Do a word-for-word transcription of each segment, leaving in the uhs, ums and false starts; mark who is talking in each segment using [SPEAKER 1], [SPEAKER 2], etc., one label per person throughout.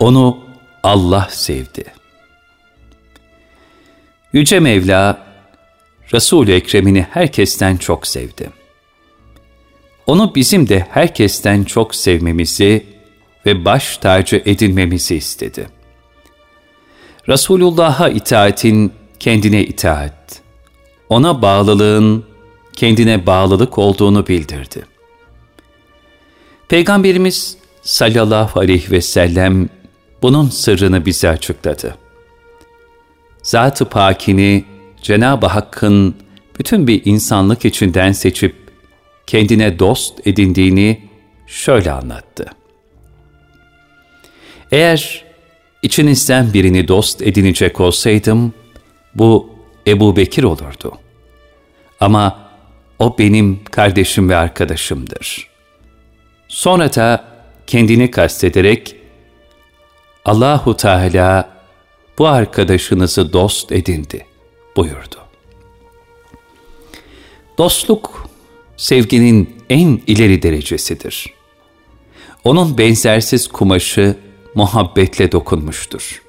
[SPEAKER 1] Onu Allah sevdi. Yüce Mevla, Resul-i Ekrem'ini herkesten çok sevdi. Onu bizim de herkesten çok sevmemizi ve baş tacı edinmemizi istedi. Resulullah'a itaatin kendine itaat, ona bağlılığın kendine bağlılık olduğunu bildirdi. Peygamberimiz sallallahu aleyhi ve sellem bunun sırrını bize açıkladı. Zat-ı Pakini Cenab-ı Hakk'ın bütün bir insanlık içinden seçip kendine dost edindiğini şöyle anlattı. Eğer içinizden birini dost edinecek olsaydım, bu Ebu Bekir olurdu. Ama o benim kardeşim ve arkadaşımdır. Sonra da kendini kastederek, Allahu Teala bu arkadaşınızı dost edindi buyurdu. Dostluk, sevginin en ileri derecesidir. Onun benzersiz kumaşı muhabbetle dokunmuştur.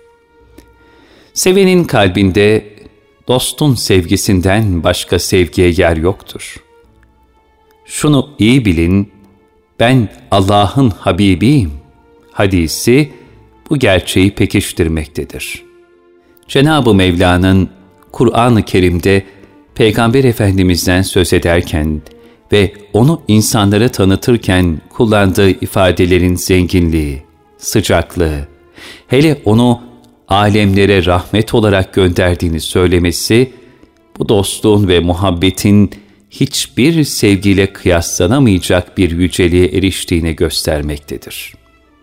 [SPEAKER 1] Sevenin kalbinde dostun sevgisinden başka sevgiye yer yoktur. Şunu iyi bilin, ben Allah'ın Habibiyim hadisi bu gerçeği pekiştirmektedir. Cenab-ı Mevla'nın Kur'an-ı Kerim'de Peygamber Efendimiz'den söz ederken ve onu insanlara tanıtırken kullandığı ifadelerin zenginliği, sıcaklığı, hele onu alemlere rahmet olarak gönderdiğini söylemesi, bu dostluğun ve muhabbetin hiçbir sevgiyle kıyaslanamayacak bir yüceliğe eriştiğini göstermektedir.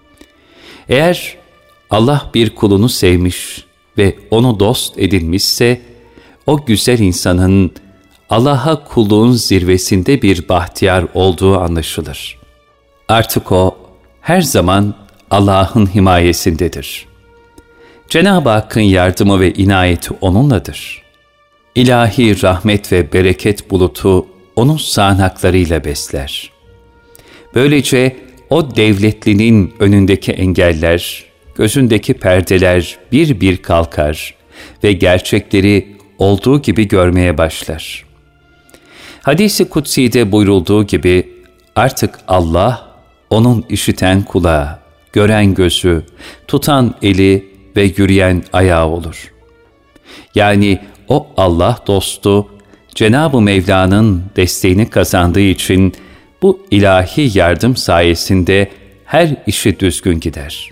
[SPEAKER 1] Eğer Allah bir kulunu sevmiş ve onu dost edinmişse, o güzel insanın Allah'a kulluğun zirvesinde bir bahtiyar olduğu anlaşılır. Artık o her zaman Allah'ın himayesindedir. Cenab-ı Hakk'ın yardımı ve inayeti onunladır. İlahi rahmet ve bereket bulutu onun sağanaklarıyla besler. Böylece o devletlinin önündeki engeller, gözündeki perdeler bir bir kalkar ve gerçekleri olduğu gibi görmeye başlar. Hadis-i Kutsi'de buyrulduğu gibi artık Allah, onun işiten kulağı, gören gözü, tutan eli ve yürüyen ayağı olur. Yani o Allah dostu, Cenab-ı Mevla'nın desteğini kazandığı için bu ilahi yardım sayesinde her işi düzgün gider.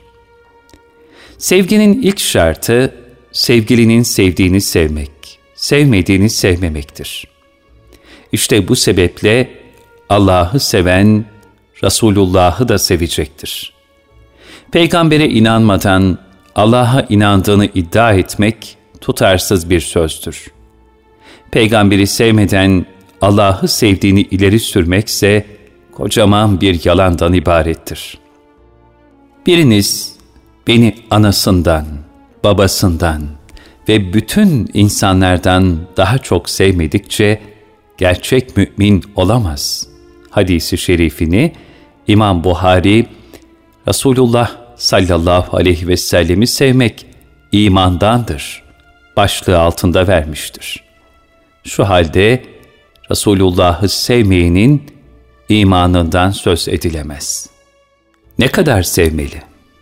[SPEAKER 1] Sevginin ilk şartı, sevgilinin sevdiğini sevmek, sevmediğini sevmemektir. İşte bu sebeple Allah'ı seven, Resulullah'ı da sevecektir. Peygambere inanmadan Allah'a inandığını iddia etmek tutarsız bir sözdür. Peygamberi sevmeden Allah'ı sevdiğini ileri sürmekse kocaman bir yalandan ibarettir. Biriniz beni anasından, babasından ve bütün insanlardan daha çok sevmedikçe gerçek mümin olamaz. Hadis-i şerifini İmam Buhari, Resulullah sallallahu aleyhi ve sellemi sevmek imandandır başlığı altında vermiştir. Şu halde Resulullah'ı sevmeyenin imanından söz edilemez. Ne kadar sevmeli?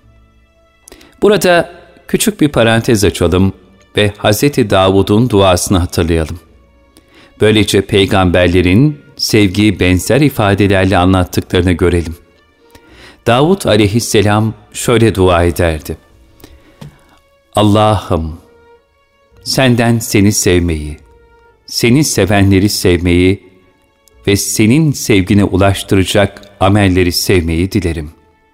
[SPEAKER 1] Burada küçük bir parantez açalım ve Hazreti Davud'un duasını hatırlayalım. Böylece peygamberlerin sevgiyi benzer ifadelerle anlattıklarını görelim. Davud aleyhisselam şöyle dua ederdi. Allah'ım, senden seni sevmeyi, seni sevenleri sevmeyi ve senin sevgine ulaştıracak amelleri sevmeyi dilerim.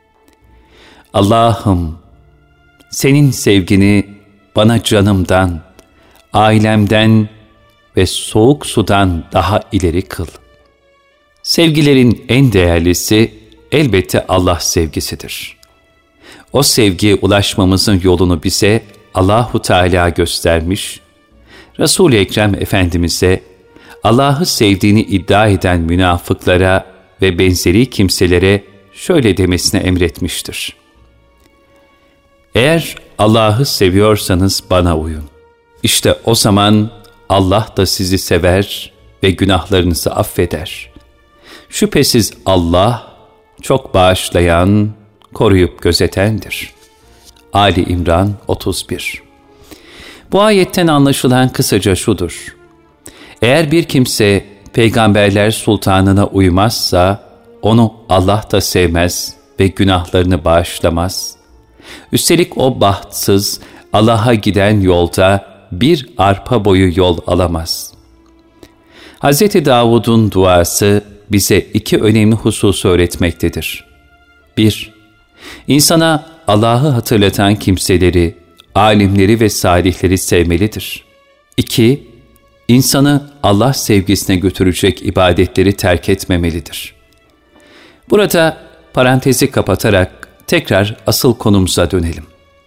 [SPEAKER 1] Allah'ım, senin sevgini bana canımdan, ailemden ve soğuk sudan daha ileri kıl. Sevgilerin en değerlisi elbette Allah sevgisidir. O sevgiye ulaşmamızın yolunu bize Allahu Teala göstermiş, Resul-i Ekrem Efendimiz'e Allah'ı sevdiğini iddia eden münafıklara ve benzeri kimselere şöyle demesine emretmiştir. Eğer Allah'ı seviyorsanız bana uyun. İşte o zaman Allah da sizi sever ve günahlarınızı affeder. Şüphesiz Allah çok bağışlayan, koruyup gözetendir. Ali İmran otuz bir. Bu ayetten anlaşılan kısaca şudur: eğer bir kimse peygamberler sultanına uymazsa onu Allah da sevmez ve günahlarını bağışlamaz. Üstelik o bahtsız, Allah'a giden yolda bir arpa boyu yol alamaz. Hz. Davud'un duası bize iki önemli hususu öğretmektedir. bir. İnsana Allah'ı hatırlatan kimseleri, alimleri ve salihleri sevmelidir. iki. İnsanı Allah sevgisine götürecek ibadetleri terk etmemelidir. Burada parantezi kapatarak tekrar asıl konumuza dönelim.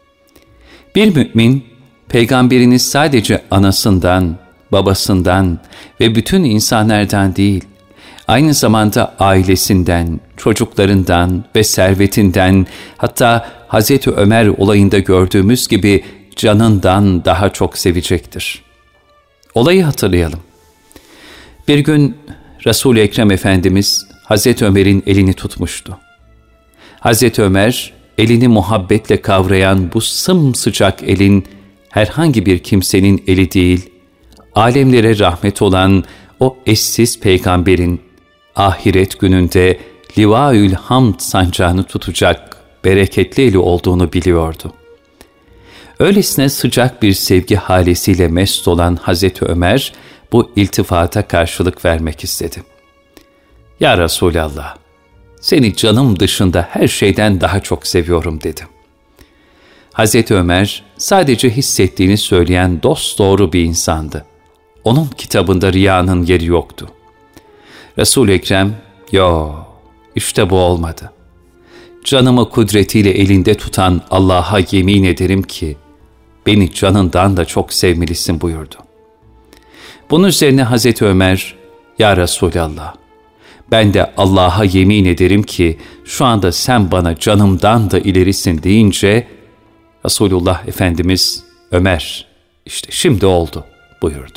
[SPEAKER 1] Bir mümin, peygamberini sadece anasından, babasından ve bütün insanlardan değil, aynı zamanda ailesinden, çocuklarından ve servetinden, hatta Hazreti Ömer olayında gördüğümüz gibi canından daha çok sevecektir. Olayı hatırlayalım. Bir gün Resul-i Ekrem Efendimiz Hazreti Ömer'in elini tutmuştu. Hazreti Ömer, elini muhabbetle kavrayan bu sımsıcak elin herhangi bir kimsenin eli değil, alemlere rahmet olan o eşsiz peygamberin ahiret gününde Livaül Hamd sancağını tutacak bereketli eli olduğunu biliyordu. Öylesine sıcak bir sevgi halesiyle mest olan Hazreti Ömer bu iltifata karşılık vermek istedi. "Ya Resulallah, seni canım dışında her şeyden daha çok seviyorum," dedi. Hazreti Ömer sadece hissettiğini söyleyen dosdoğru bir insandı. Onun kitabında riyanın yeri yoktu. Resul-i Ekrem, "Yo, işte bu olmadı. Canımı kudretiyle elinde tutan Allah'a yemin ederim ki, beni canından da çok sevmelisin," buyurdu. Bunun üzerine Hazreti Ömer, "Ya Resulallah, ben de Allah'a yemin ederim ki, şu anda sen bana canımdan da ilerisin," deyince, Resulullah Efendimiz, "Ömer, işte şimdi oldu," buyurdu.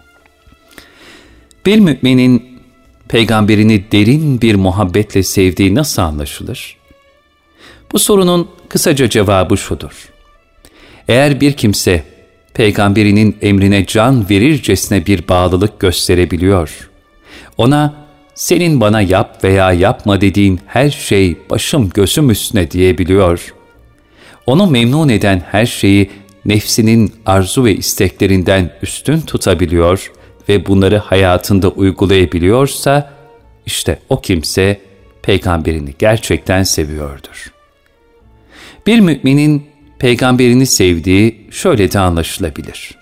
[SPEAKER 1] Bir müminin peygamberini derin bir muhabbetle sevdiği nasıl anlaşılır? Bu sorunun kısaca cevabı şudur: eğer bir kimse peygamberinin emrine can verircesine bir bağlılık gösterebiliyor, ona senin bana yap veya yapma dediğin her şey başım gözüm üstüne diyebiliyor, onu memnun eden her şeyi nefsinin arzu ve isteklerinden üstün tutabiliyor ve bunları hayatında uygulayabiliyorsa, işte o kimse peygamberini gerçekten seviyordur. Bir müminin peygamberini sevdiği şöyle de anlaşılabilir: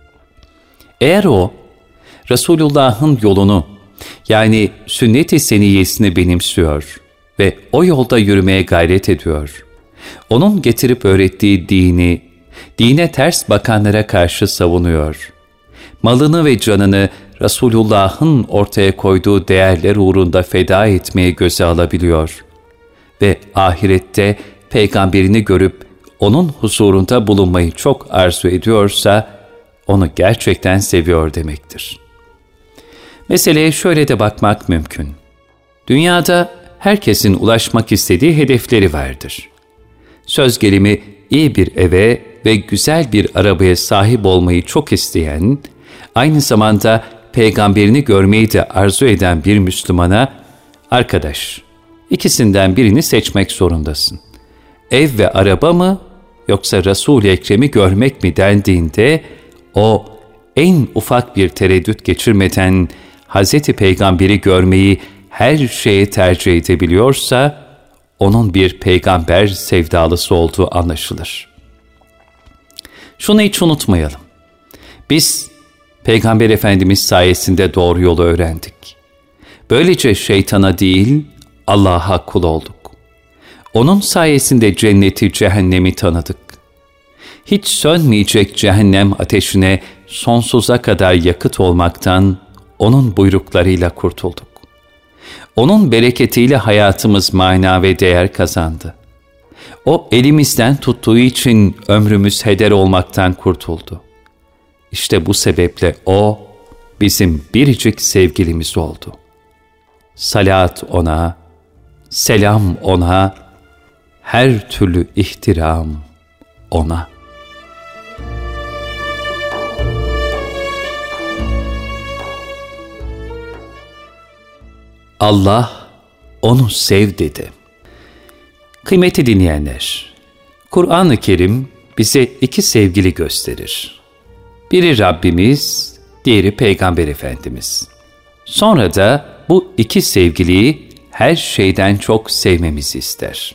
[SPEAKER 1] eğer o, Resulullah'ın yolunu, yani sünnet-i seniyyesini benimsiyor ve o yolda yürümeye gayret ediyor, onun getirip öğrettiği dini, dine ters bakanlara karşı savunuyor, malını ve canını Resulullah'ın ortaya koyduğu değerler uğrunda feda etmeye göze alabiliyor ve ahirette peygamberini görüp onun huzurunda bulunmayı çok arzu ediyorsa, onu gerçekten seviyor demektir. Meseleye şöyle de bakmak mümkün. Dünyada herkesin ulaşmak istediği hedefleri vardır. Söz gelimi iyi bir eve ve güzel bir arabaya sahip olmayı çok isteyen, aynı zamanda peygamberini görmeyi de arzu eden bir Müslümana, "Arkadaş, ikisinden birini seçmek zorundasın. Ev ve araba mı, yoksa Resul-i Ekrem'i görmek mi?" dendiğinde, o en ufak bir tereddüt geçirmeden Hazreti Peygamber'i görmeyi her şeye tercih edebiliyorsa, onun bir peygamber sevdalısı olduğu anlaşılır. Şunu hiç unutmayalım. Biz Peygamber Efendimiz sayesinde doğru yolu öğrendik. Böylece şeytana değil, Allah'a kul olduk. Onun sayesinde cenneti, cehennemi tanıdık. Hiç sönmeyecek cehennem ateşine sonsuza kadar yakıt olmaktan onun buyruklarıyla kurtulduk. Onun bereketiyle hayatımız mana ve değer kazandı. O elimizden tuttuğu için ömrümüz heder olmaktan kurtuldu. İşte bu sebeple O bizim biricik sevgilimiz oldu. Salat O'na, selam O'na, her türlü ihtiram O'na. Allah onu sev dedi. Kıymetli dinleyenler, Kur'an-ı Kerim bize iki sevgili gösterir. Biri Rabbimiz, diğeri Peygamber Efendimiz. Sonra da bu iki sevgiliyi her şeyden çok sevmemizi ister.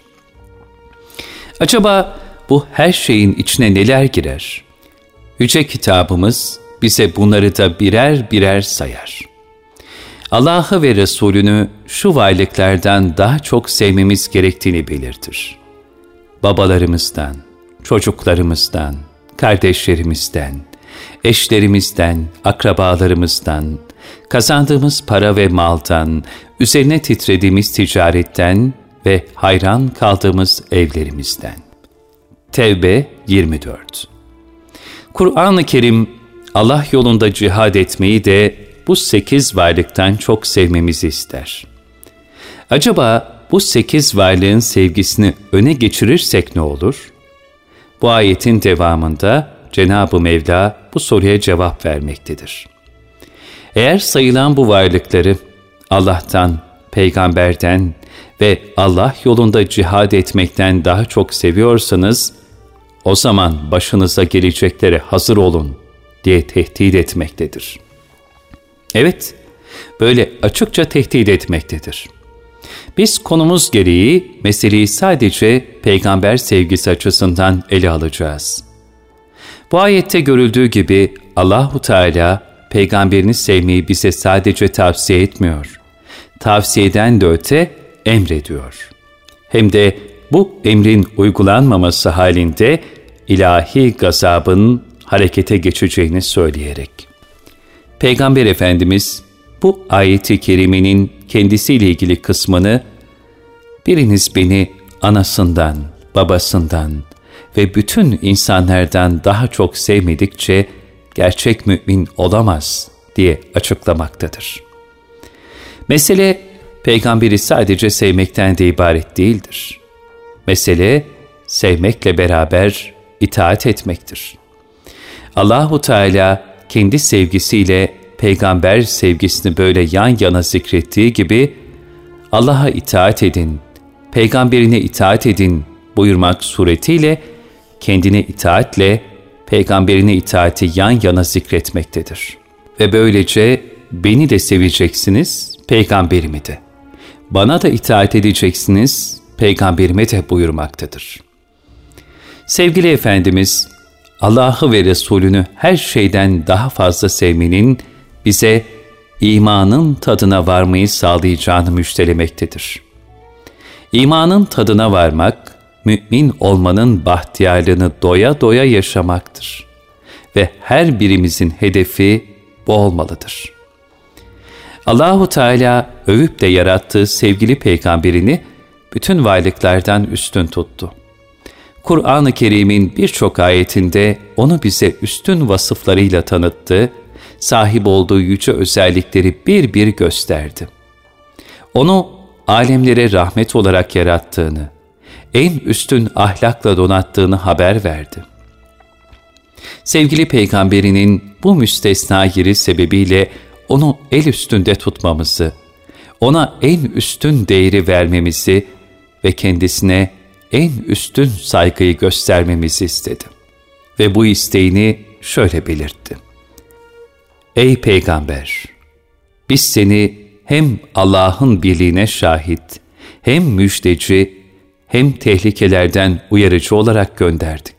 [SPEAKER 1] Acaba bu her şeyin içine neler girer? Yüce kitabımız bize bunları da birer birer sayar. Allah'ı ve Resulünü şu varlıklardan daha çok sevmemiz gerektiğini belirtir. Babalarımızdan, çocuklarımızdan, kardeşlerimizden, eşlerimizden, akrabalarımızdan, kazandığımız para ve maldan, üzerine titrediğimiz ticaretten ve hayran kaldığımız evlerimizden. Tevbe yirmi dört. Kur'an-ı Kerim Allah yolunda cihad etmeyi de bu sekiz varlıktan çok sevmemizi ister. Acaba bu sekiz varlığın sevgisini öne geçirirsek ne olur? Bu ayetin devamında Cenab-ı Mevla bu soruya cevap vermektedir. Eğer sayılan bu varlıkları Allah'tan, peygamberden ve Allah yolunda cihad etmekten daha çok seviyorsanız, o zaman başınıza geleceklere hazır olun diye tehdit etmektedir. Evet, böyle açıkça tehdit etmektedir. Biz konumuz gereği meseleyi sadece peygamber sevgisi açısından ele alacağız. Bu ayette görüldüğü gibi Allahu Teala peygamberini sevmeyi bize sadece tavsiye etmiyor. Tavsiyeden de öte emrediyor. Hem de bu emrin uygulanmaması halinde ilahi gazabın harekete geçeceğini söyleyerek. Peygamber Efendimiz bu ayet-i kerimenin kendisiyle ilgili kısmını biriniz beni anasından, babasından ve bütün insanlardan daha çok sevmedikçe gerçek mümin olamaz diye açıklamaktadır. Mesele peygamberi sadece sevmekten de ibaret değildir. Mesele sevmekle beraber itaat etmektir. Allahu Teala kendi sevgisiyle peygamber sevgisini böyle yan yana zikrettiği gibi Allah'a itaat edin, peygamberine itaat edin buyurmak suretiyle kendine itaatle peygamberine itaati yan yana zikretmektedir. Ve böylece beni de seveceksiniz, peygamberimi de. Bana da itaat edeceksiniz, peygamberime de buyurmaktadır. Sevgili Efendimiz, Allah'ı ve Resulünü her şeyden daha fazla sevmenin bize imanın tadına varmayı sağlayacağını müjdelemektedir. İmanın tadına varmak, mümin olmanın bahtiyarlığını doya doya yaşamaktır. Ve her birimizin hedefi bu olmalıdır. Allahu Teala övüp de yarattığı sevgili peygamberini bütün varlıklardan üstün tuttu. Kur'an-ı Kerim'in birçok ayetinde onu bize üstün vasıflarıyla tanıttı, sahip olduğu yüce özellikleri bir bir gösterdi. Onu alemlere rahmet olarak yarattığını, en üstün ahlakla donattığını haber verdi. Sevgili peygamberinin bu müstesna yeri sebebiyle onu el üstünde tutmamızı, ona en üstün değeri vermemizi ve kendisine en üstün saygıyı göstermemizi istedi. Ve bu isteğini şöyle belirtti. Ey Peygamber! Biz seni hem Allah'ın birliğine şahit, hem müjdeci, hem tehlikelerden uyarıcı olarak gönderdik.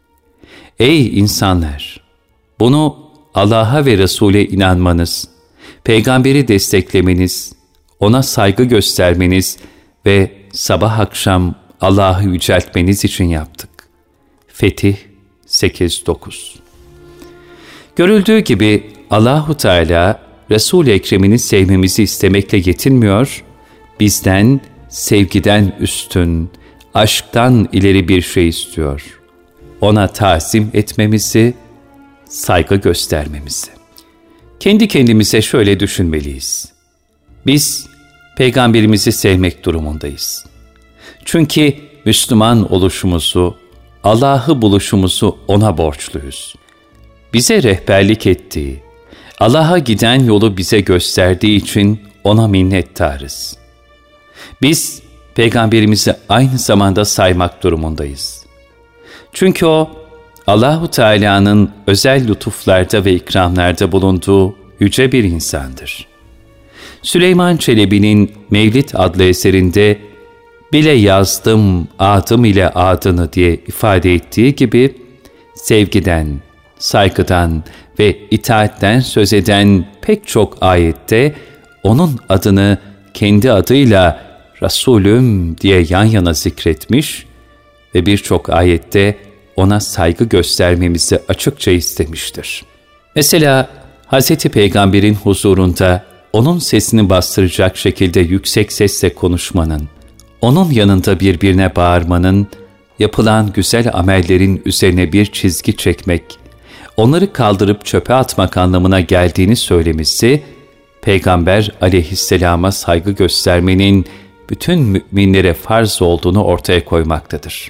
[SPEAKER 1] Ey insanlar! Bunu Allah'a ve Resul'e inanmanız, peygamberi desteklemeniz, ona saygı göstermeniz ve sabah akşam Allah'ı yüceltmeniz için yaptık. Fetih sekiz dokuz. Görüldüğü gibi Allahu Teala Resul-i Ekrem'ini sevmemizi istemekle yetinmiyor, bizden sevgiden üstün, aşktan ileri bir şey istiyor. Ona tazim etmemizi, saygı göstermemizi. Kendi kendimize şöyle düşünmeliyiz. Biz Peygamberimizi sevmek durumundayız. Çünkü Müslüman oluşumuzu, Allah'ı buluşumuzu ona borçluyuz. Bize rehberlik ettiği, Allah'a giden yolu bize gösterdiği için ona minnettarız. Biz Peygamberimizi aynı zamanda saymak durumundayız. Çünkü o, Allahu Teala'nın özel lütuflarda ve ikramlarda bulunduğu yüce bir insandır. Süleyman Çelebi'nin Mevlid adlı eserinde bile yazdım adım ile adını diye ifade ettiği gibi sevgiden, saygıdan ve itaatten söz eden pek çok ayette onun adını kendi adıyla Resulüm diye yan yana zikretmiş ve birçok ayette ona saygı göstermemizi açıkça istemiştir. Mesela Hz. Peygamber'in huzurunda onun sesini bastıracak şekilde yüksek sesle konuşmanın, onun yanında birbirine bağırmanın, yapılan güzel amellerin üzerine bir çizgi çekmek, onları kaldırıp çöpe atmak anlamına geldiğini söylemesi, Peygamber aleyhisselama saygı göstermenin bütün müminlere farz olduğunu ortaya koymaktadır.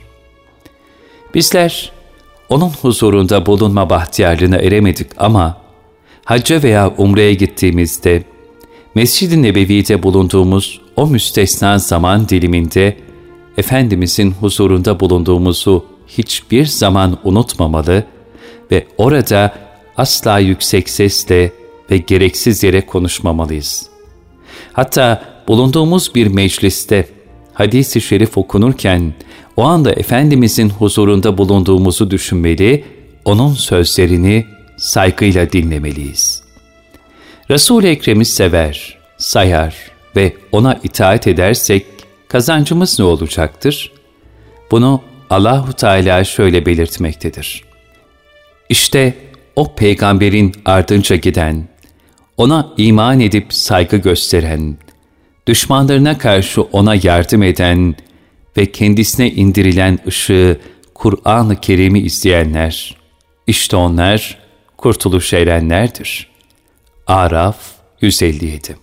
[SPEAKER 1] Bizler onun huzurunda bulunma bahtiyarlığına eremedik ama hacca veya umreye gittiğimizde, Mescid-i Nebevi'de bulunduğumuz o müstesna zaman diliminde Efendimizin huzurunda bulunduğumuzu hiçbir zaman unutmamalı ve orada asla yüksek sesle ve gereksiz yere konuşmamalıyız. Hatta bulunduğumuz bir mecliste hadis-i şerif okunurken o anda Efendimizin huzurunda bulunduğumuzu düşünmeli, onun sözlerini saygıyla dinlemeliyiz. Resul-i Ekrem'i sever, sayar ve ona itaat edersek kazancımız ne olacaktır? Bunu Allahu Teala şöyle belirtmektedir. İşte o peygamberin ardınca giden, ona iman edip saygı gösteren, düşmanlarına karşı ona yardım eden ve kendisine indirilen ışığı Kur'an-ı Kerim'i izleyenler, işte onlar kurtuluş erenlerdir. Araf yüz elli yedi.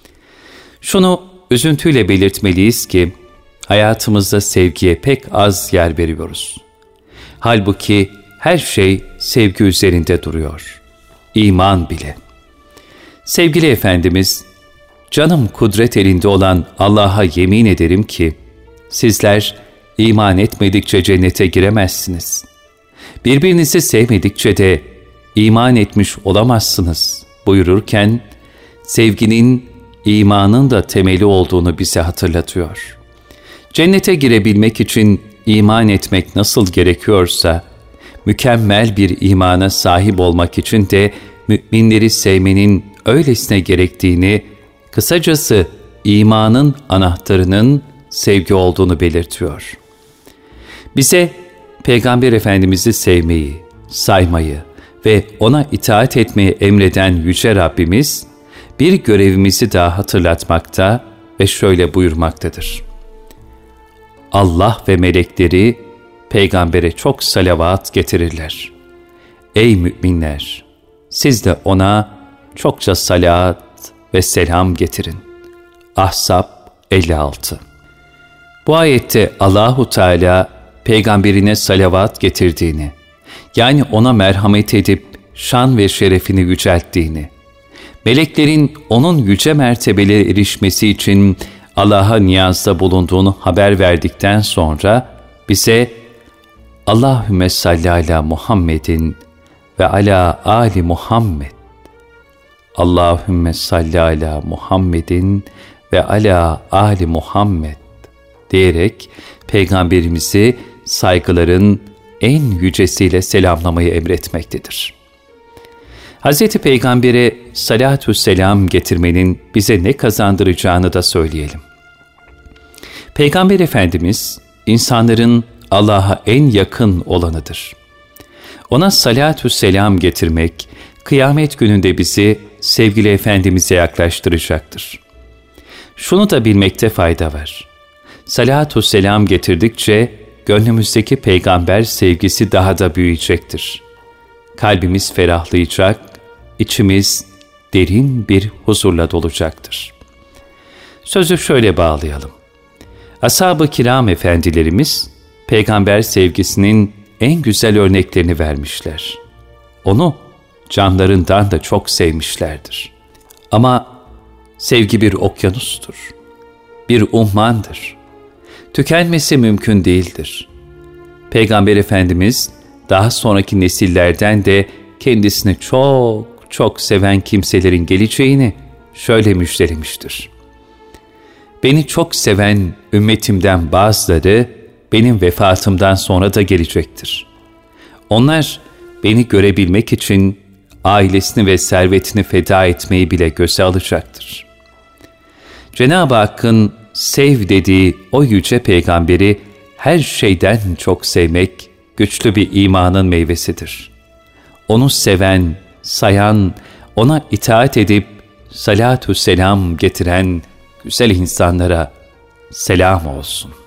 [SPEAKER 1] Şunu üzüntüyle belirtmeliyiz ki, hayatımızda sevgiye pek az yer veriyoruz. Halbuki her şey sevgi üzerinde duruyor. İman bile. Sevgili Efendimiz, canım kudret elinde olan Allah'a yemin ederim ki, sizler iman etmedikçe cennete giremezsiniz. Birbirinizi sevmedikçe de iman etmiş olamazsınız buyururken, sevginin imanın da temeli olduğunu bize hatırlatıyor. Cennete girebilmek için iman etmek nasıl gerekiyorsa, mükemmel bir imana sahip olmak için de müminleri sevmenin öylesine gerektiğini, kısacası imanın anahtarının sevgi olduğunu belirtiyor. Bize Peygamber Efendimiz'i sevmeyi, saymayı ve ona itaat etmeyi emreden Yüce Rabbimiz, bir görevimizi daha hatırlatmakta ve şöyle buyurmaktadır. Allah ve melekleri Peygamber'e çok salavat getirirler. Ey müminler! Siz de ona çokça salat ve selam getirin. Ahzab elli altı. Bu ayette Allahu Teala Peygamberine salavat getirdiğini, yani ona merhamet edip şan ve şerefini yücelttiğini, meleklerin onun yüce mertebelere erişmesi için Allah'a niyazda bulunduğunu haber verdikten sonra bize Allahümme salli ala Muhammedin ve ala ali Muhammed, Allahümme salli ala Muhammedin ve ala ali Muhammed diyerek Peygamberimizi saygıların en yücesiyle selamlamayı emretmektedir. Hz. Peygamber'e salatü selam getirmenin bize ne kazandıracağını da söyleyelim. Peygamber Efendimiz, insanların Allah'a en yakın olanıdır. Ona salatü selam getirmek, kıyamet gününde bizi sevgili Efendimiz'e yaklaştıracaktır. Şunu da bilmekte fayda var. Salatü selam getirdikçe gönlümüzdeki peygamber sevgisi daha da büyüyecektir. Kalbimiz ferahlayacak, içimiz derin bir huzurla dolacaktır. Sözü şöyle bağlayalım. Ashab-ı kiram efendilerimiz, peygamber sevgisinin en güzel örneklerini vermişler. Onu canlarından da çok sevmişlerdir. Ama sevgi bir okyanustur, bir ummandır. Tükenmesi mümkün değildir. Peygamber Efendimiz, daha sonraki nesillerden de kendisini çok çok seven kimselerin geleceğini şöyle müjdelemiştir. Beni çok seven ümmetimden bazıları benim vefatımdan sonra da gelecektir. Onlar beni görebilmek için ailesini ve servetini feda etmeyi bile göze alacaktır. Cenab-ı Hakk'ın sev dediği o yüce peygamberi her şeyden çok sevmek güçlü bir imanın meyvesidir. Onu seven, sayan, ona itaat edip salatü selam getiren güzel insanlara selam olsun.